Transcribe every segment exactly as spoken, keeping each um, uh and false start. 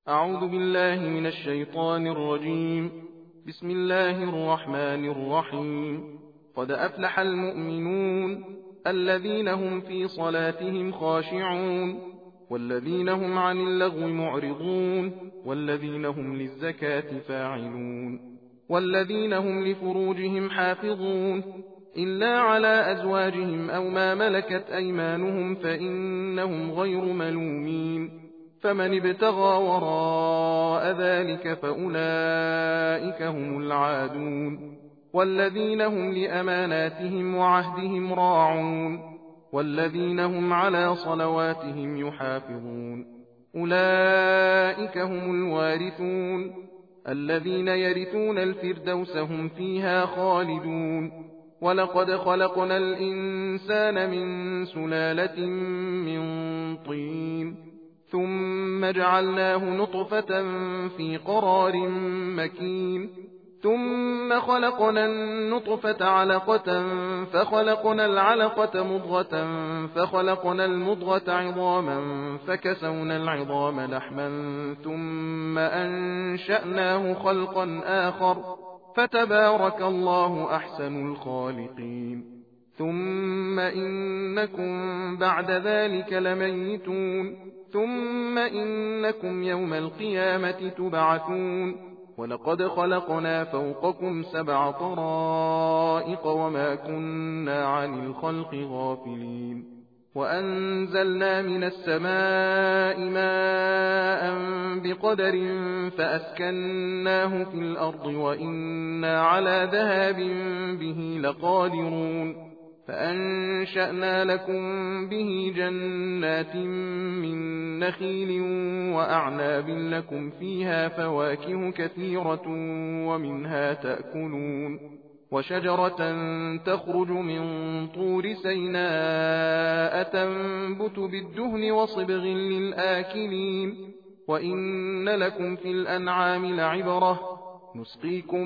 أعوذ بالله من الشيطان الرجيم. بسم الله الرحمن الرحيم. قد أفلح المؤمنون الذين هم في صلاتهم خاشعون والذين هم عن اللغو معرضون والذين هم للزكاة فاعلون والذين هم لفروجهم حافظون إلا على أزواجهم أو ما ملكت أيمانهم فإنهم غير ملومين، فمن ابتغى وراء ذلك فأولئك هم العادون والذين هم لأماناتهم وعهدهم راعون والذين هم على صلواتهم يحافظون، أولئك هم الوارثون الذين يرثون الفردوس هم فيها خالدون. ولقد خلقنا الإنسان من سلالة من طين ثم جعلناه نطفة في قرار مكين ثم خلقنا النطفة علقة فخلقنا العلقة مضغة فخلقنا المضغة عظاما فكسونا العظام لحما ثم أنشأناه خلقا آخر فتبارك الله أحسن الخالقين. ثم إنكم بعد ذلك لميتون ثم إنكم يوم القيامة تبعثون. ولقد خلقنا فوقكم سبع طرائق وما كنا عن الخلق غافلين، وأنزلنا من السماء ماء بقدر فأسكناه في الأرض وإنا على ذهاب به لقادرون، فأنشأنا لكم به جنات من نخيل وأعناب لكم فيها فواكه كثيرة ومنها تأكلون، وشجرة تخرج من طور سيناء تنبت بالدهن وصبغ للآكلين، وإن لكم في الأنعام لعبرة نسقيكم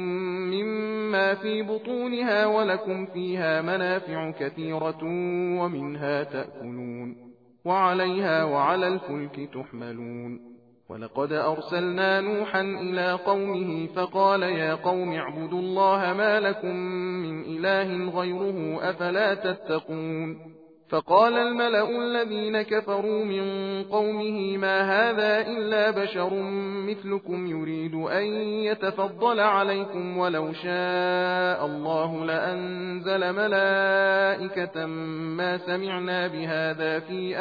مما في بطونها ولكم فيها منافع كثيرة ومنها تأكلون وعليها وعلى الفلك تحملون. ولقد أرسلنا نوحا إلى قومه فقال يا قوم اعبدوا الله ما لكم من إله غيره أفلا تتقون. فقال الملأ الذين كفروا من قومه ما هذا إلا بشر مثلكم يريد أن يتفضل عليكم ولو شاء الله لأنزل ملائكة ما سمعنا بهذا في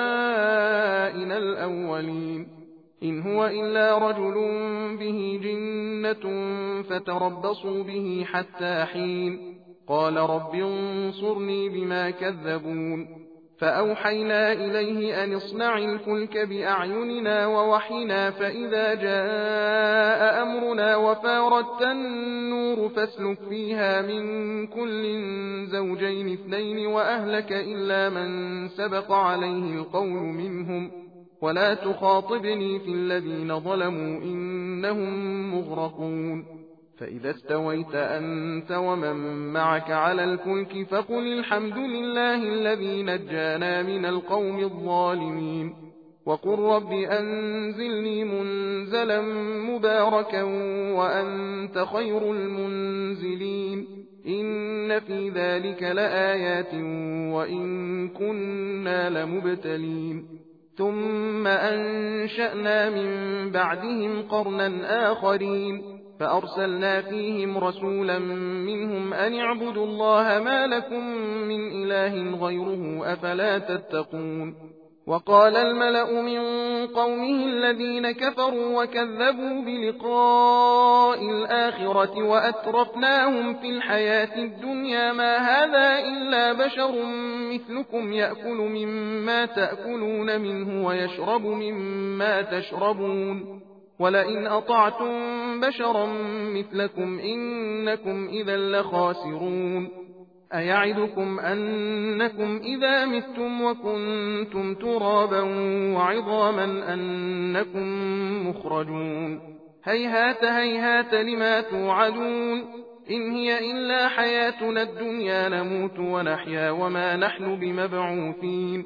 آبائنا الأولين إن هو إلا رجل به جنة فتربصوا به حتى حين. قال رب انصرني بما كذبون. فأوحينا إليه أن اصنع الفلك بأعيننا ووحينا فإذا جاء أمرنا وفارت النور فاسلك فيها من كل زوجين اثنين وأهلك إلا من سبق عليه القول منهم ولا تخاطبني في الذين ظلموا إنهم مغرقون. فإذا استويت أنت ومن معك على الفلك فقل الحمد لله الذي نجانا من القوم الظالمين وقل رب أنزلني منزلا مباركا وأنت خير المنزلين إن في ذلك لآيات وإن كنا لمبتلين. ثم أنشأنا من بعدهم قرنا آخرين فأرسلنا فيهم رسولا منهم أن اعبدوا الله ما لكم من إله غيره أفلا تتقون. وقال الملأ من قومه الذين كفروا وكذبوا بلقاء الآخرة وأترفناهم في الحياة الدنيا ما هذا إلا بشر مثلكم يأكل مما تأكلون منه ويشرب مما تشربون ولئن أطعتم بشرا مثلكم إنكم إذا لخاسرون. أيعدكم أنكم إذا متم وكنتم ترابا وعظاما أنكم مخرجون. هيهات هيهات لما توعدون إن هي إلا حياتنا الدنيا نموت ونحيا وما نحن بمبعوثين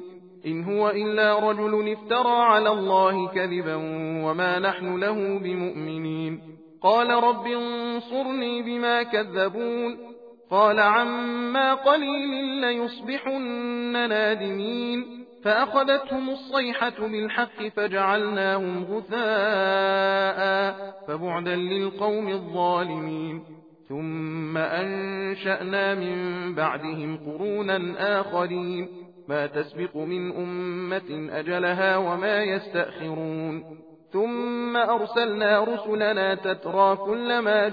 إن هو إلا رجل افترى على الله كذبا وما نحن له بمؤمنين قال رب انصرني بما كذبون قال عما قليل ليصبحن نادمين فأخذتهم الصيحة بالحق فجعلناهم غثاء فبعدا للقوم الظالمين ثم أنشأنا من بعدهم قرونا آخرين ما تسبق من أمة أجلها وما يستأخرون ثم أرسلنا رسلنا تترى كلما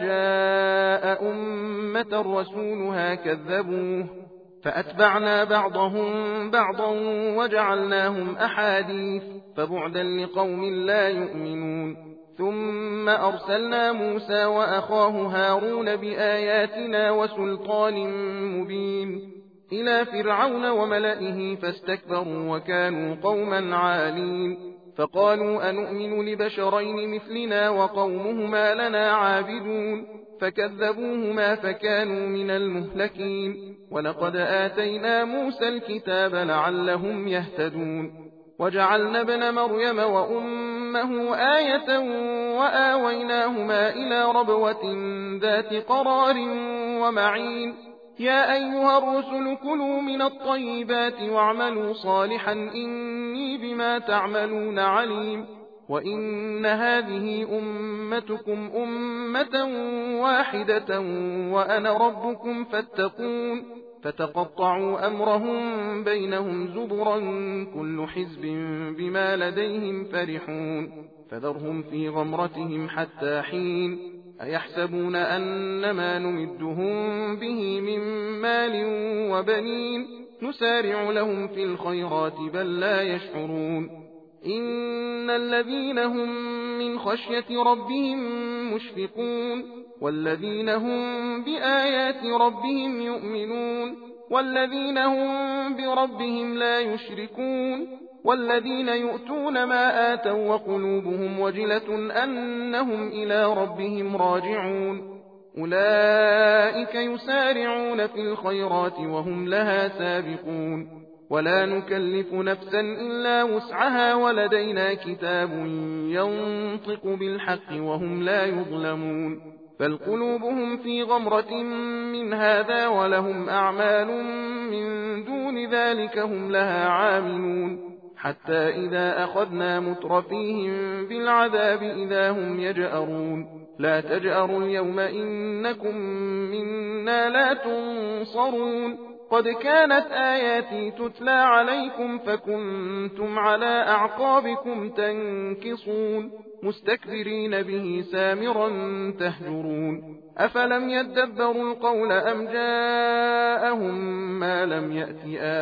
جاء أمة رسولها كذبوه فأتبعنا بعضهم بعضا وجعلناهم أحاديث فبعدا لقوم لا يؤمنون ثم أرسلنا موسى وأخاه هارون بآياتنا وسلطان مبين إلى فرعون وملئه فاستكبروا وكانوا قوما عالين فقالوا أنؤمن لبشرين مثلنا وقومهما لنا عابدون فكذبوهما فكانوا من المهلكين ولقد آتينا موسى الكتاب لعلهم يهتدون وجعلنا ابن مريم وأمه آية وآويناهما إلى ربوة ذات قرار ومعين يا أيها الرسل كلوا من الطيبات واعملوا صالحا إني بما تعملون عليم وإن هذه أمتكم أمة واحدة وأنا ربكم فاتقون فتقطعوا أمرهم بينهم زبرا كل حزب بما لديهم فرحون فذرهم في غمرتهم حتى حين أيحسبون أنما نمدهم به من مال وبنين نسارع لهم في الخيرات بل لا يشعرون إن الذين هم من خشية ربهم مشفقون والذين هم بآيات ربهم يؤمنون والذين هم بربهم لا يشركون والذين يؤتون ما آتوا وقلوبهم وجلة أنهم إلى ربهم راجعون أولئك يسارعون في الخيرات وهم لها سابقون ولا نكلف نفسا إلا وسعها ولدينا كتاب ينطق بالحق وهم لا يظلمون بل قلوبهم في غمرة من هذا ولهم أعمال من دون ذلك هم لها عاملون حتى إذا أخذنا مترفيهم بالعذاب إذا هم يجأرون لا تجأروا اليوم إنكم منا لا تنصرون قد كانت آياتي تتلى عليكم فكنتم على أعقابكم تنكصون مستكبرين به سامرا تهجرون أفلم يدبروا القول أم جاءهم ما لم يأت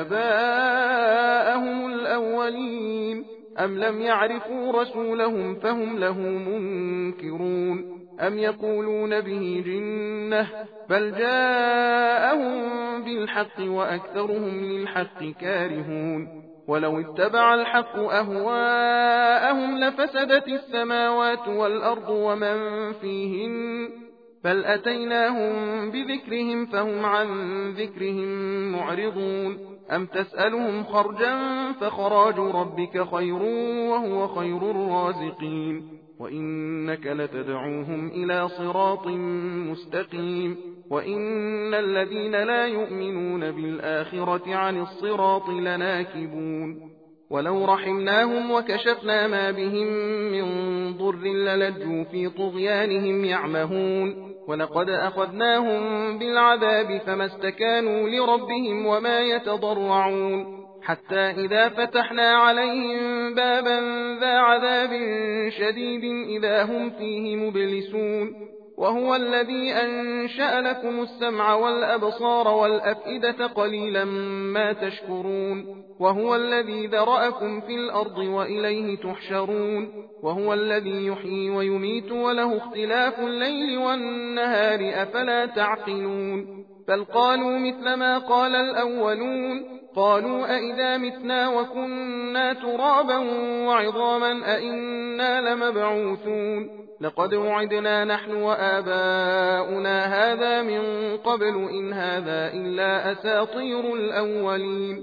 آباءهم الأولين أم لم يعرفوا رسولهم فهم له منكرون أم يقولون به جنة بل جاءهم بالحق وأكثرهم للحق كارهون ولو اتبع الحق أهواءهم لفسدت السماوات والأرض ومن فيهن بل أتيناهم بذكرهم فهم عن ذكرهم معرضون أم تسألهم خرجا فخراج ربك خير وهو خير الرازقين وإنك لتدعوهم إلى صراط مستقيم وإن الذين لا يؤمنون بالآخرة عن الصراط لناكبون ولو رحمناهم وكشفنا ما بهم من ضر للجوا في طغيانهم يعمهون ولقد أخذناهم بالعذاب فما استكانوا لربهم وما يتضرعون حتى إذا فتحنا عليهم بابا ذا عذاب شديد إذا هم فيه مبلسون وهو الذي أنشأ لكم السمع والأبصار والأفئدة قليلا ما تشكرون وهو الذي ذرأكم في الأرض وإليه تحشرون وهو الذي يحيي ويميت وله اختلاف الليل والنهار أفلا تعقلون بل قالوا مثل ما قال الأولون قالوا أئذا متنا وكنا ترابا وعظاما أئنا لمبعوثون لقد وعدنا نحن وآباؤنا هذا من قبل إن هذا إلا أساطير الأولين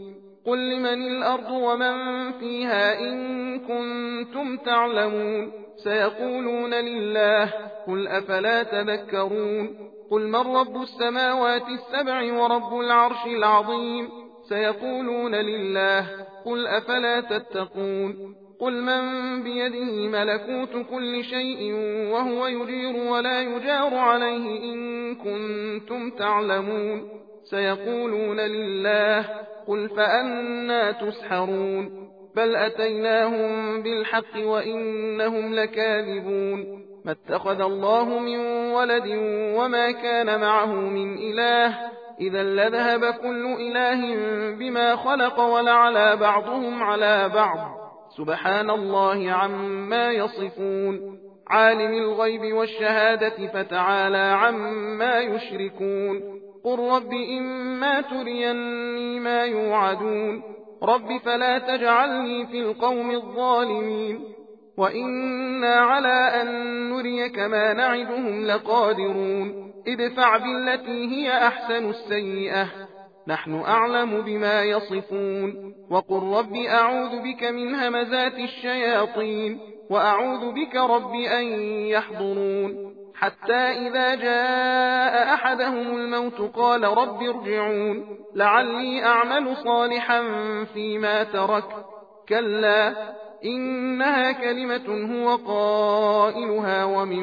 قل لمن الأرض ومن فيها إن كنتم تعلمون سيقولون لله قل أفلا تذكرون قل من رب السماوات السبع ورب العرش العظيم سيقولون لله قل أفلا تتقون قل من بيده ملكوت كل شيء وهو يجير ولا يجار عليه إن كنتم تعلمون سيقولون لله قل فأنى تسحرون بل أتيناهم بالحق وإنهم لكاذبون ما اتخذ الله من ولد وما كان معه من إله إذا لذهب كل إله بما خلق ولعلى بعضهم على بعض سبحان الله عما يصفون عالم الغيب والشهادة فتعالى عما يشركون قل رب إما تريني ما يوعدون رب فلا تجعلني في القوم الظالمين وإنا على أن نريك ما نعدهم لقادرون ادفع بالتي هي أحسن السيئة نحن أعلم بما يصفون وقل رب أعوذ بك من همزات الشياطين وأعوذ بك رب أن يحضرون حتى إذا جاء أحدهم الموت قال رب ارجعون لعلي أعمل صالحا فيما ترك كلا إنها كلمة هو قائلها ومن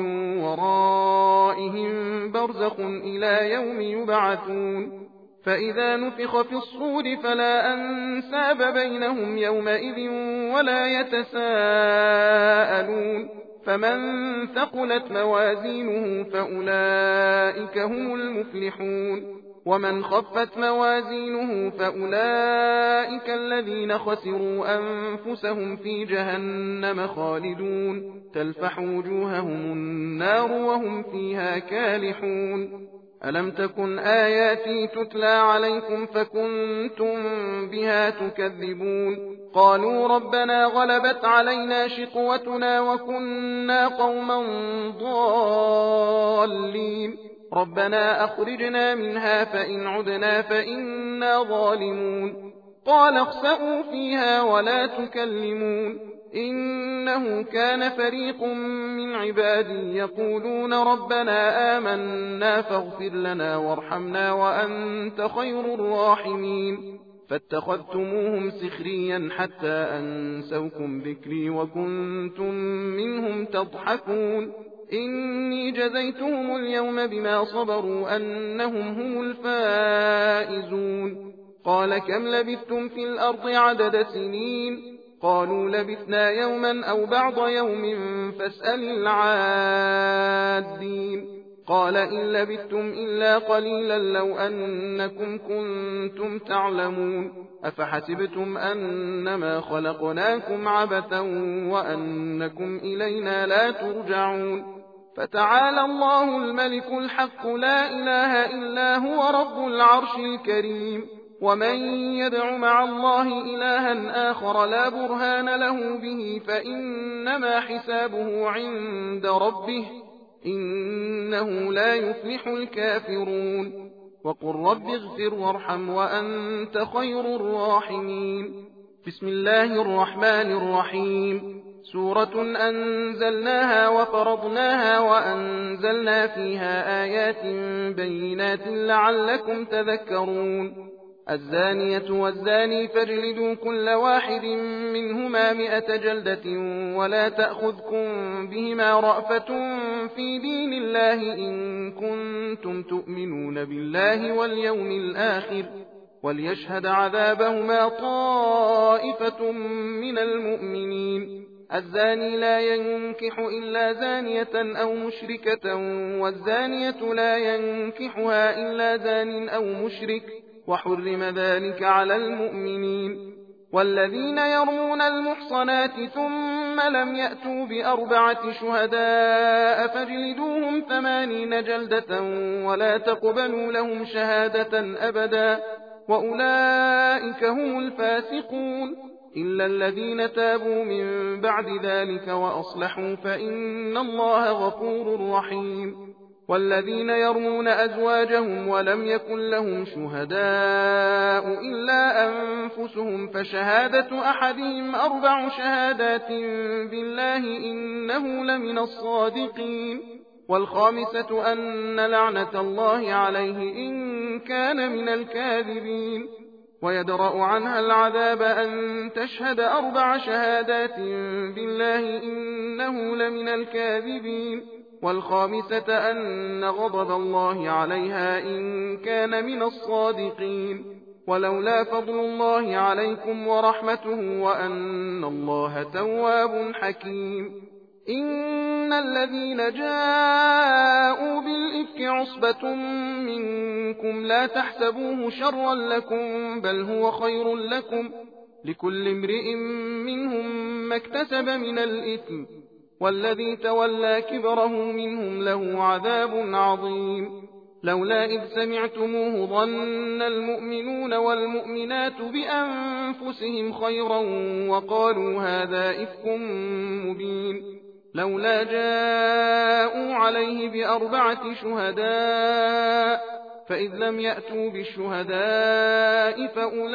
ورائهم برزخ إلى يوم يبعثون فإذا نفخ في الصور فلا أنساب بينهم يومئذ ولا يتساءلون فمن ثقلت موازينه فأولئك هم المفلحون ومن خفت موازينه فأولئك الذين خسروا أنفسهم في جهنم خالدون تلفح وجوههم النار وهم فيها كالحون ألم تكن آياتي تتلى عليكم فكنتم بها تكذبون قالوا ربنا غلبت علينا شقوتنا وكنا قوما ضالين ربنا أخرجنا منها فإن عدنا فإنا ظالمون قال اخسئوا فيها ولا تكلمون إنه كان فريق من عبادي يقولون ربنا آمنا فاغفر لنا وارحمنا وأنت خير الراحمين فاتخذتموهم سخريا حتى أنسوكم ذكري وكنتم منهم تضحكون إني جزيتهم اليوم بما صبروا أنهم هم الفائزون قال كم لبثتم في الأرض عدد سنين قالوا لبثنا يوما أو بعض يوم فاسأل العادين قال إن لبثتم إلا قليلا لو أنكم كنتم تعلمون أفحسبتم أنما خلقناكم عبثا وأنكم إلينا لا ترجعون فتعالى الله الملك الحق لا إله إلا هو رب العرش الكريم ومن يدع مع الله إلها آخر لا برهان له به فإنما حسابه عند ربه إنه لا يفلح الكافرون وقل رب اغفر وارحم وأنت خير الراحمين بسم الله الرحمن الرحيم سورة أنزلناها وفرضناها وأنزلنا فيها آيات بينات لعلكم تذكرون الزانية والزاني فاجلدوا كل واحد منهما مئة جلدة ولا تأخذكم بهما رأفة في دين الله إن كنتم تؤمنون بالله واليوم الآخر وليشهد عذابهما طائفة من المؤمنين الزاني لا ينكح إلا زانية أو مشركة والزانية لا ينكحها إلا زان أو مشرك وحرم ذلك على المؤمنين والذين يرمون المحصنات ثم لم يأتوا بأربعة شهداء فاجلدوهم ثمانين جلدة ولا تقبلوا لهم شهادة أبدا وأولئك هم الفاسقون إلا الذين تابوا من بعد ذلك وأصلحوا فإن الله غفور رحيم والذين يرمون أزواجهم ولم يكن لهم شهداء إلا أنفسهم فشهادة أحدهم أربع شهادات بالله إنه لمن الصادقين والخامسة أن لعنة الله عليه إن كان من الكاذبين ويدرأ عنها العذاب أن تشهد أربع شهادات بالله إنه لمن الكاذبين والخامسة أن غضب الله عليها إن كان من الصادقين ولولا فضل الله عليكم ورحمته وأن الله تواب حكيم إن الذين جاءوا بالإفك عصبة منكم لا تحسبوه شرا لكم بل هو خير لكم لكل امرئ منهم ما اكتسب من الإثم والذي تولى كبره منهم له عذاب عظيم لولا إذ سمعتموه ظن المؤمنون والمؤمنات بأنفسهم خيرا وقالوا هذا إفك مبين لولا جاءوا عليه بأربعة شهداء فإذ لم يأتوا بالشهداء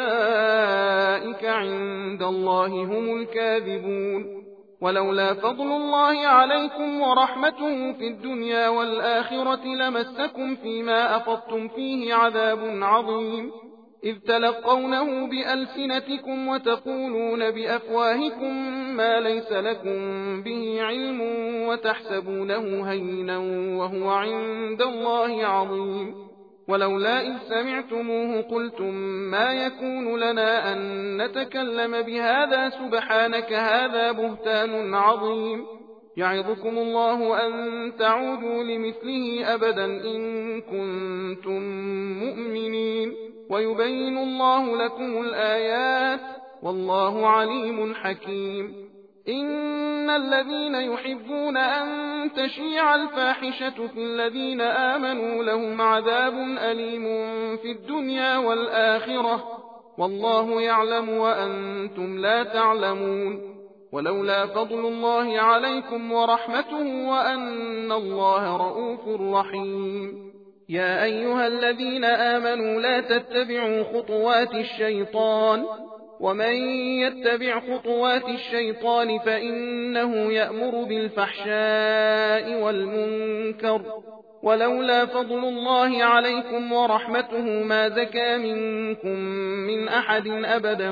فأولئك عند الله هم الكاذبون ولولا فضل الله عليكم ورحمته في الدنيا والآخرة لمسكم فيما أفضتم فيه عذاب عظيم إذ تلقونه بألسنتكم وتقولون بأفواهكم ما ليس لكم به علم وتحسبونه هينا وهو عند الله عظيم ولولا إذ سمعتموه قلتم ما يكون لنا أن نتكلم بهذا سبحانك هذا بهتان عظيم يعظكم الله أن تعودوا لمثله أبدا إن كنتم مؤمنين ويبين الله لكم الآيات والله عليم حكيم إن الذين يحبون أن تشيع الفاحشة في الذين آمنوا لهم عذاب أليم في الدنيا والآخرة والله يعلم وأنتم لا تعلمون ولولا فضل الله عليكم ورحمته وأن الله رؤوف رحيم يا أيها الذين آمنوا لا تتبعوا خطوات الشيطان ومن يتبع خطوات الشيطان فإنه يأمر بالفحشاء والمنكر ولولا فضل الله عليكم ورحمته ما زكى منكم من أحد أبدا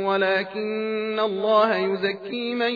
ولكن الله يزكي من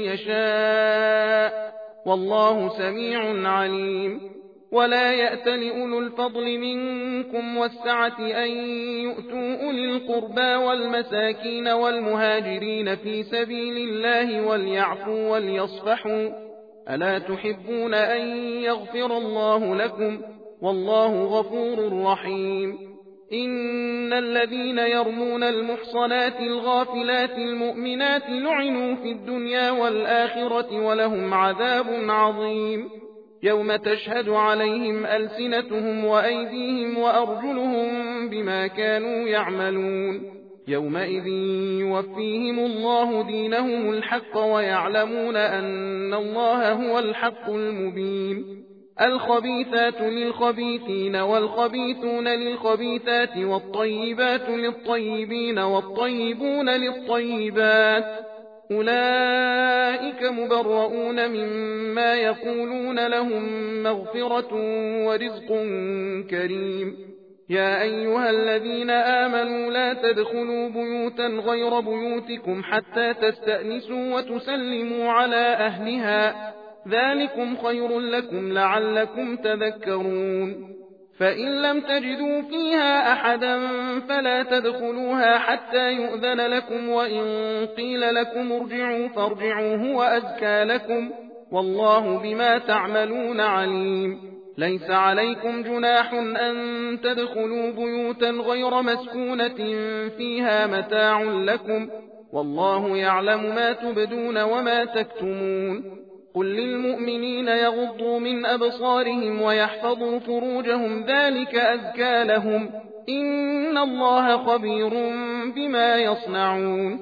يشاء والله سميع عليم ولا يأتل أولو الفضل منكم والسعة أن يؤتوا أولي القربى والمساكين والمهاجرين في سبيل الله وليعفوا وليصفحوا ألا تحبون أن يغفر الله لكم والله غفور رحيم إن الذين يرمون المحصنات الغافلات المؤمنات لعنوا في الدنيا والآخرة ولهم عذاب عظيم يوم تشهد عليهم ألسنتهم وأيديهم وأرجلهم بما كانوا يعملون يومئذ يوفيهم الله دينهم الحق ويعلمون أن الله هو الحق المبين الخبيثات للخبيثين والخبيثون للخبيثات والطيبات للطيبين والطيبون للطيبات أولئك مبرؤون مما يقولون لهم مغفرة ورزق كريم يا أيها الذين آمنوا لا تدخلوا بيوتا غير بيوتكم حتى تستأنسوا وتسلموا على أهلها ذلكم خير لكم لعلكم تذكرون فإن لم تجدوا فيها أحدا فلا تدخلوها حتى يؤذن لكم وإن قيل لكم ارجعوا فارجعوا هو أزكى لكم والله بما تعملون عليم ليس عليكم جناح أن تدخلوا بيوتا غير مسكونة فيها متاع لكم والله يعلم ما تبدون وما تكتمون قل للمؤمنين يغضوا من أبصارهم ويحفظوا فروجهم ذلك أزكى لهم إن الله خبير بما يصنعون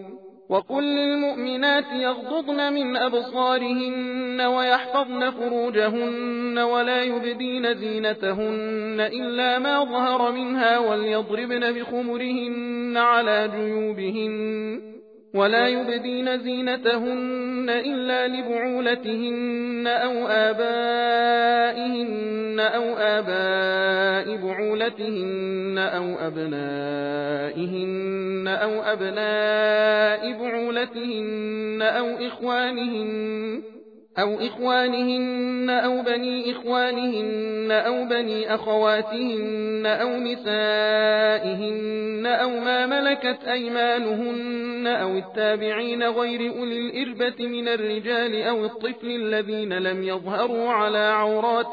وقل للمؤمنات يغضضن من أبصارهن ويحفظن فروجهن ولا يبدين زينتهن إلا ما ظهر منها وليضربن بخمرهن على جيوبهن ولا يبدين زينتهن إلا لبعولتهن أو آبائهن أو آباء بعولتهن أو أبنائهن أو أبناء بعولتهن أو إخوانهن أو إخوانهن أو بني إخوانهن أو بني أخواتهن أو نسائهن أو ما ملكت أيمانهن أو التابعين غير أولي الإربة من الرجال أو الطفل الذين لم يظهروا على عورات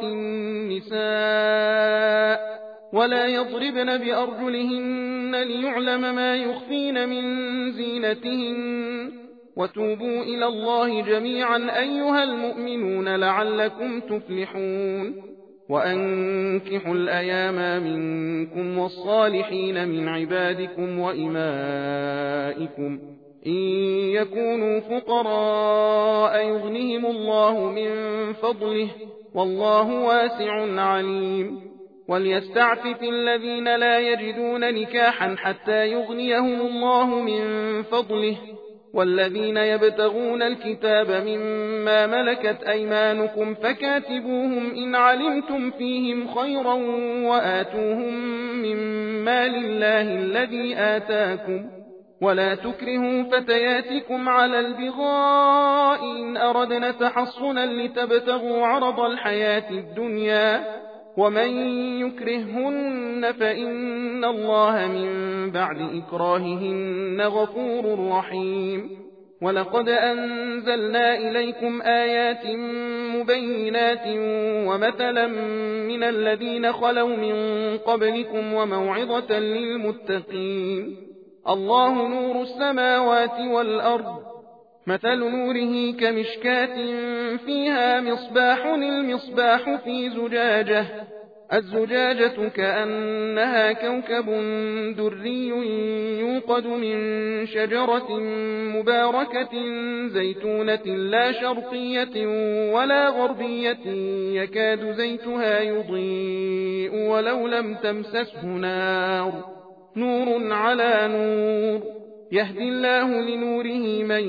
النساء ولا يضربن بأرجلهن ليعلم ما يخفين من زينتهن وتوبوا إلى الله جميعا أيها المؤمنون لعلكم تفلحون وأنكحوا الأيام منكم والصالحين من عبادكم وإمائكم إن يكونوا فقراء يغنهم الله من فضله والله واسع عليم وليستعفف الذين لا يجدون نكاحا حتى يغنيهم الله من فضله والذين يبتغون الكتاب مما ملكت أيمانكم فكاتبوهم إن علمتم فيهم خيرا وآتوهم من مال الله الذي آتاكم ولا تكرهوا فتياتكم على البغاء إن أردنا تحصنا لتبتغوا عرض الحياة الدنيا ومن يكرههن فإن الله من بعد إكراههن غفور رحيم ولقد أنزلنا إليكم آيات مبينات ومثلا من الذين خلوا من قبلكم وموعظة للمتقين الله نور السماوات والأرض مثل نوره كمشكاة فيها مصباح المصباح في زجاجة الزجاجة كأنها كوكب دري يوقد من شجرة مباركة زيتونة لا شرقية ولا غربية يكاد زيتها يضيء ولو لم تمسسه نار نور على نور يهدي الله لنوره من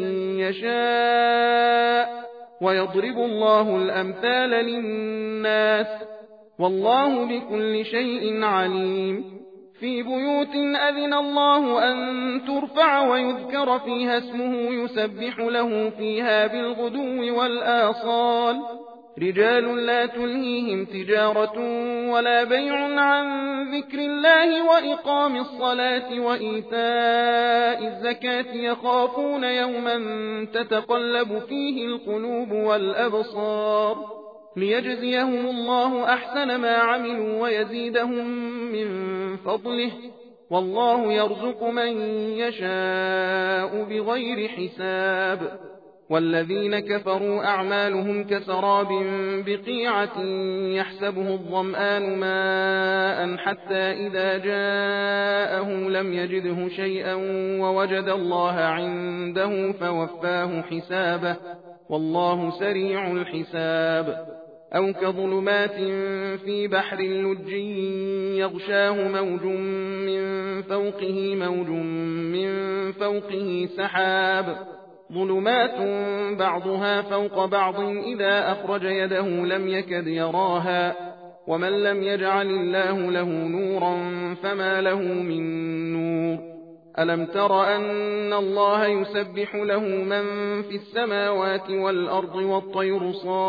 يشاء ويضرب الله الأمثال للناس والله بكل شيء عليم في بيوت أذن الله أن ترفع ويذكر فيها اسمه يسبح له فيها بالغدو والآصال رجال لا تلهيهم تجارة ولا بيع عن ذكر الله وإقام الصلاة وإيتاء الزكاة يخافون يوما تتقلب فيه القلوب والأبصار ليجزيهم الله أحسن ما عملوا ويزيدهم من فضله والله يرزق من يشاء بغير حساب والذين كفروا أعمالهم كسراب بقيعة يحسبه الظمآن ماء حتى إذا جاءه لم يجده شيئا ووجد الله عنده فوفاه حسابه والله سريع الحساب أو كظلمات في بحر لجي يغشاه موج من فوقه موج من فوقه سحاب ظلمات بعضها فوق بعض إذا أخرج يده لم يكد يراها ومن لم يجعل الله له نورا فما له من نور ألم تر أن الله يسبح له من في السماوات والأرض والطير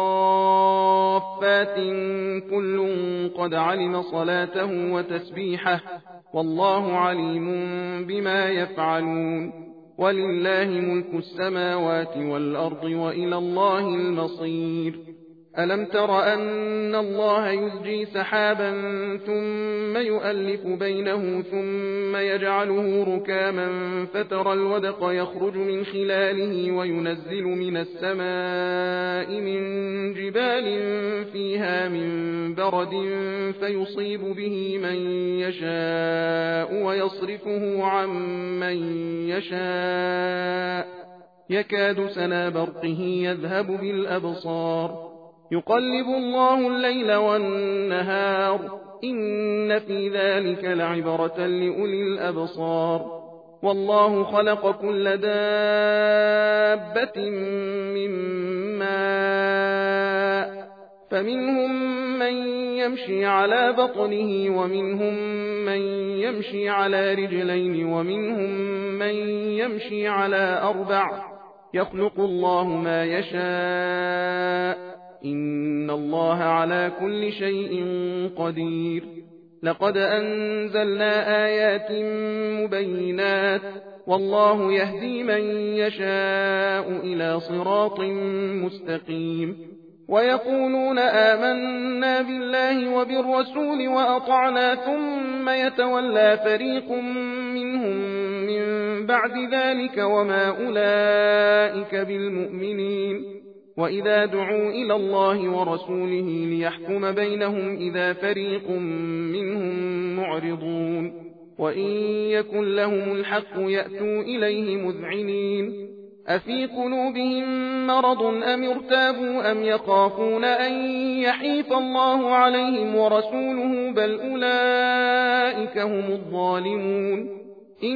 صافات كل قد علم صلاته وتسبيحه والله عليم بما يفعلون ولله ملك السماوات والأرض وإلى الله المصير ألم تر أن الله يزجي سحابا ثم يؤلف بينه ثم يجعله ركاما فترى الودق يخرج من خلاله وينزل من السماء من جبال فيها من برد فيصيب به من يشاء ويصرفه عن من يشاء يكاد سنا برقه يذهب بالأبصار يقلب الله الليل والنهار إن في ذلك لعبرة لأولي الأبصار والله خلق كل دابة من ماء فمنهم من يمشي على بطنه ومنهم من يمشي على رجلين ومنهم من يمشي على أربع يخلق الله ما يشاء إن الله على كل شيء قدير لقد أنزلنا آيات مبينات والله يهدي من يشاء إلى صراط مستقيم ويقولون آمنا بالله وبالرسول وأطعنا ثم يتولى فريق منهم من بعد ذلك وما أولئك بالمؤمنين وإذا دعوا إلى الله ورسوله ليحكم بينهم إذا فريق منهم معرضون وإن يكن لهم الحق يأتوا إليه مذعنين أفي قلوبهم مرض أم ارتابوا أم يخافون أن يحيف الله عليهم ورسوله بل أولئك هم الظالمون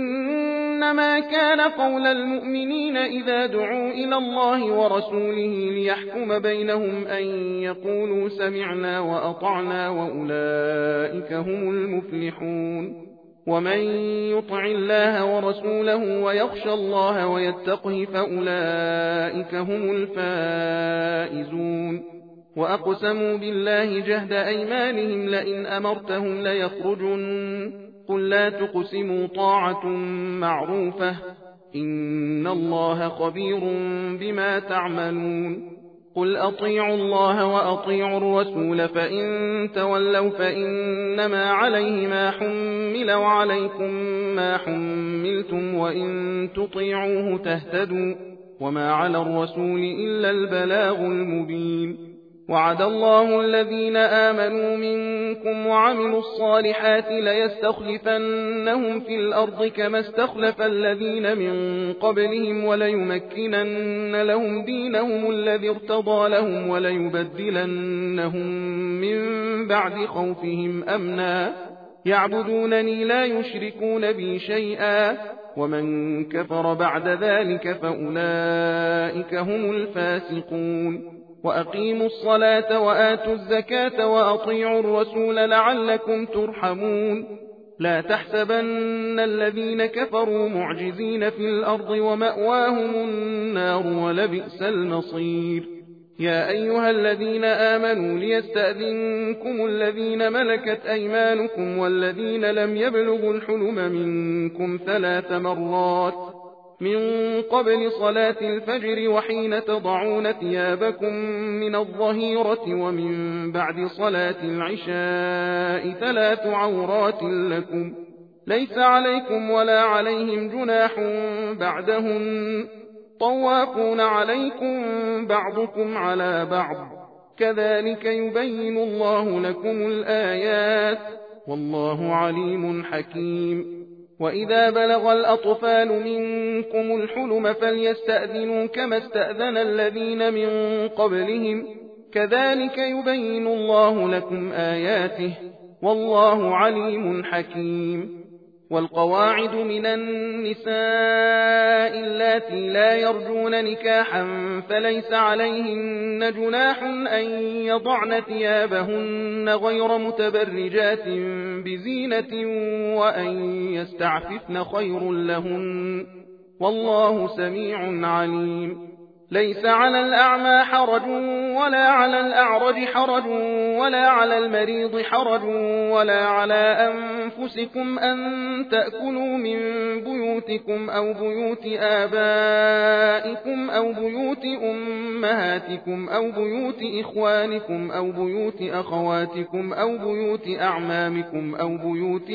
إنما كان قول المؤمنين إذا دعوا إلى الله ورسوله ليحكم بينهم أن يقولوا سمعنا وأطعنا وأولئك هم المفلحون ومن يطع الله ورسوله ويخشى الله ويتقه فأولئك هم الفائزون وأقسموا بالله جهد أيمانهم لئن أمرتهم ليخرجن قل لا تقسموا طاعة معروفة إن الله خبير بما تعملون قل أطيعوا الله وأطيعوا الرسول فإن تولوا فإنما عليه ما حمل وعليكم ما حملتم وإن تطيعوه تهتدوا وما على الرسول إلا البلاغ المبين وعد الله الذين آمنوا منكم وعملوا الصالحات ليستخلفنهم في الأرض كما استخلف الذين من قبلهم وليمكنن لهم دينهم الذي ارتضى لهم وليبدلنهم من بعد خوفهم أمنا يعبدونني لا يشركون بي شيئا ومن كفر بعد ذلك فأولئك هم الفاسقون وأقيموا الصلاة وآتوا الزكاة وأطيعوا الرسول لعلكم ترحمون لا تحسبن الذين كفروا معجزين في الأرض ومأواهم النار ولبئس المصير يا أيها الذين آمنوا ليستأذنكم الذين ملكت أيمانكم والذين لم يبلغوا الحلم منكم ثلاث مرات من قبل صلاة الفجر وحين تضعون ثيابكم من الظهيرة ومن بعد صلاة العشاء ثلاث عورات لكم ليس عليكم ولا عليهم جناح بعدهن طوافون عليكم بعضكم على بعض كذلك يبين الله لكم الآيات والله عليم حكيم وإذا بلغ الأطفال منكم الحلم فليستأذنوا كما استأذن الذين من قبلهم كذلك يبين الله لكم آياته والله عليم حكيم والقواعد من النساء اللاتي لا يرجون نكاحا فليس عليهن جناح أن يضعن ثيابهن غير متبرجات بزينة وأن يستعففن خير لهن والله سميع عليم ليس على الأعمى حرج ولا على الأعرج حرج ولا على المريض حرج ولا على أنفسكم أن تأكلوا من بيوتكم أو بيوت آبائكم أو بيوت أمهاتكم أو بيوت إخوانكم أو بيوت أخواتكم أو بيوت أعمامكم أو بيوت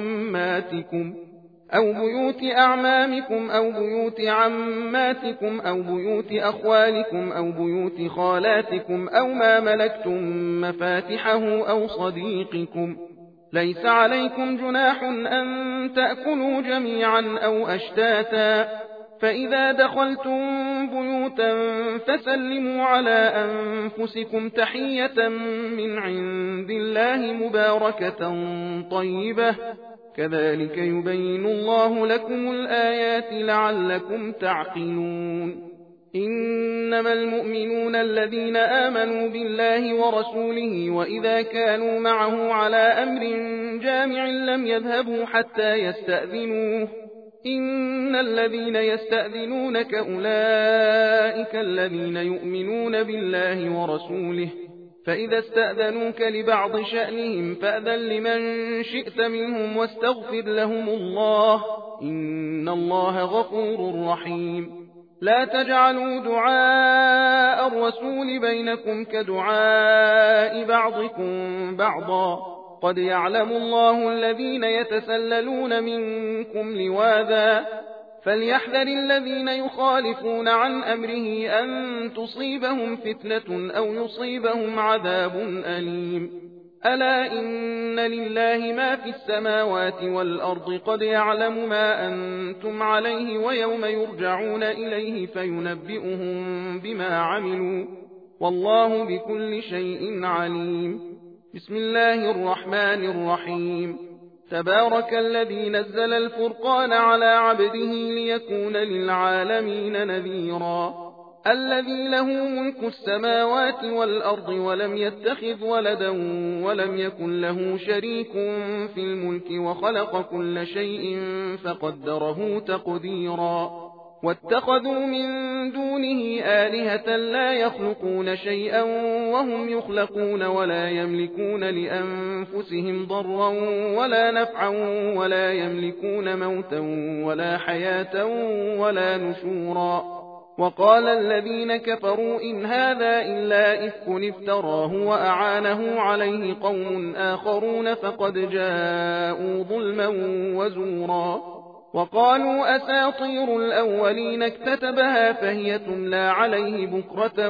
عماتكم أو بيوت أعمامكم أو بيوت عماتكم أو بيوت أخوالكم أو بيوت خالاتكم أو ما ملكتم مفاتحه أو صديقكم. ليس عليكم جناح أن تأكلوا جميعا أو أشتاتا، فإذا دخلتم بيوتا فسلموا على أنفسكم تحية من عند الله مباركة طيبة، كذلك يبين الله لكم الآيات لعلكم تعقلون. إنما المؤمنون الذين آمنوا بالله ورسوله وإذا كانوا معه على أمر جامع لم يذهبوا حتى يستأذنوه. إن الذين يستأذنونك أولئك الذين يؤمنون بالله ورسوله، فإذا استأذنوك لبعض شأنهم فأذن لمن شئت منهم واستغفر لهم الله، إن الله غفور رحيم. لا تجعلوا دعاء الرسول بينكم كدعاء بعضكم بعضا، قد يعلم الله الذين يتسللون منكم لواذا، فليحذر الذين يخالفون عن أمره أن تصيبهم فتنة أو يصيبهم عذاب أليم. ألا إن لله ما في السماوات والأرض، قد يعلم ما أنتم عليه ويوم يرجعون إليه فينبئهم بما عملوا، والله بكل شيء عليم. بسم الله الرحمن الرحيم. تبارك الذي نزل الفرقان على عبده ليكون للعالمين نذيرا، الذي له ملك السماوات والأرض ولم يتخذ ولدا ولم يكن له شريك في الملك وخلق كل شيء فقدره تقديرا. واتخذوا من دونه آلهة لا يخلقون شيئا وهم يخلقون ولا يملكون لأنفسهم ضرا ولا نفعا ولا يملكون موتا ولا حياة ولا نشورا. وقال الذين كفروا إن هذا إلا إفك افتراه وأعانه عليه قوم آخرون فقد جاءوا ظلما وزورا. وقالوا أساطير الأولين اكتتبها فهي تملى عليه بكرة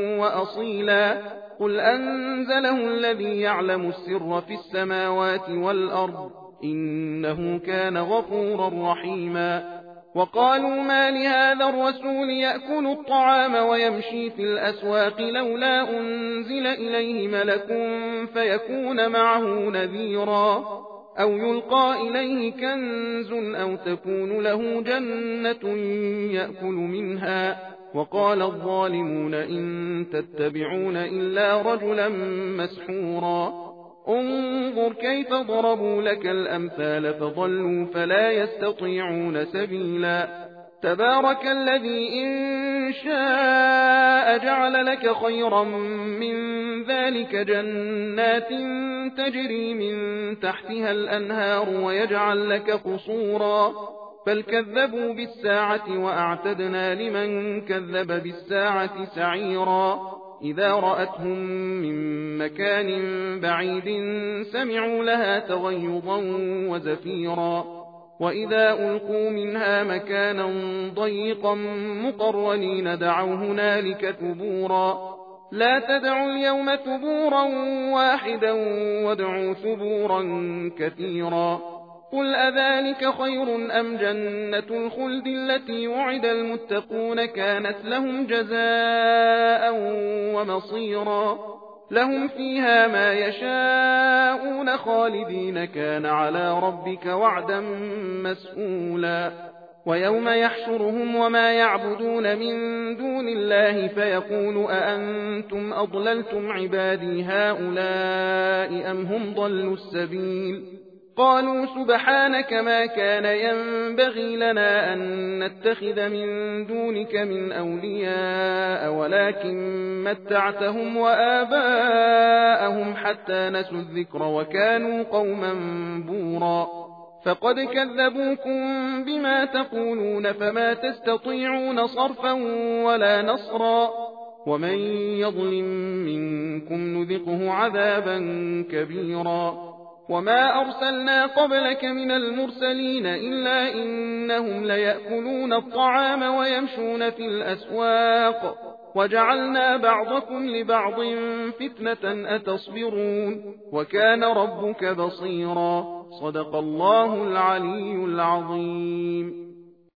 وأصيلا. قل أنزله الذي يعلم السر في السماوات والأرض، إنه كان غفورا رحيما. وقالوا ما لهذا الرسول يأكل الطعام ويمشي في الأسواق لولا أنزل إليه ملك فيكون معه نذيرا، أو يلقى إليه كنز أو تكون له جنة يأكل منها. وقال الظالمون إن تتبعون إلا رجلا مسحورا. انظر كيف ضربوا لك الأمثال فضلوا فلا يستطيعون سبيلا. تبارك الذي إن شاء جعل لك خيرا من ذلك جنات تجري من تحتها الأنهار ويجعل لك قصورا. بل كذبوا بالساعة وأعتدنا لمن كذب بالساعة سعيرا. إذا رأتهم من مكان بعيد سمعوا لها تغيظا وزفيرا. وإذا ألقوا منها مكانا ضيقا مقرنين دعوا هنالك ثبورا. لا تدعوا اليوم ثبورا واحدا وادعوا ثبورا كثيرا. قل أذلك خير أم جنة الخلد التي وعد المتقون كانت لهم جزاء ومصيرا. لهم فيها ما يشاءون خالدين كان على ربك وعدا مسئولا. ويوم يحشرهم وما يعبدون من دون الله فيقول أأنتم أضللتم عبادي هؤلاء أم هم ضلوا السبيل. قالوا سبحانك ما كان ينبغي لنا أن نتخذ من دونك من أولياء ولكن متعتهم وآباءهم حتى نسوا الذكر وكانوا قوما بورا فقد كذبوكم بما تقولون فما تستطيعون صرفا ولا نصرا ومن يظلم منكم نذقه عذابا كبيرا وما أرسلنا قبلك من المرسلين إلا إنهم ليأكلون الطعام ويمشون في الأسواق وجعلنا بعضكم لبعض فتنة أتصبرون وكان ربك بصيرا صدق الله العلي العظيم.